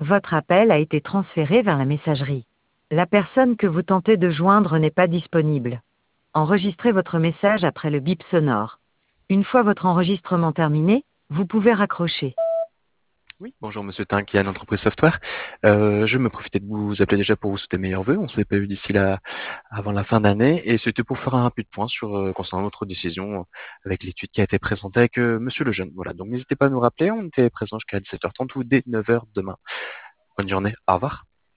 Votre appel a été transféré vers la messagerie. La personne que vous tentez de joindre n'est pas disponible. Enregistrez votre message après le bip sonore. Une fois votre enregistrement terminé, vous pouvez raccrocher. Oui, bonjour Monsieur Tinkian, entreprise software. Je me profitais de vous appeler déjà pour vous souhaiter meilleurs vœux. On s'est pas eu d'ici là avant la fin d'année et c'était pour faire un rapide point sur concernant votre décision avec l'étude qui a été présentée avec Monsieur Lejeune. Voilà, donc n'hésitez pas à nous rappeler. On était présent jusqu'à 17h30 ou dès 9h demain. Bonne journée. Au revoir.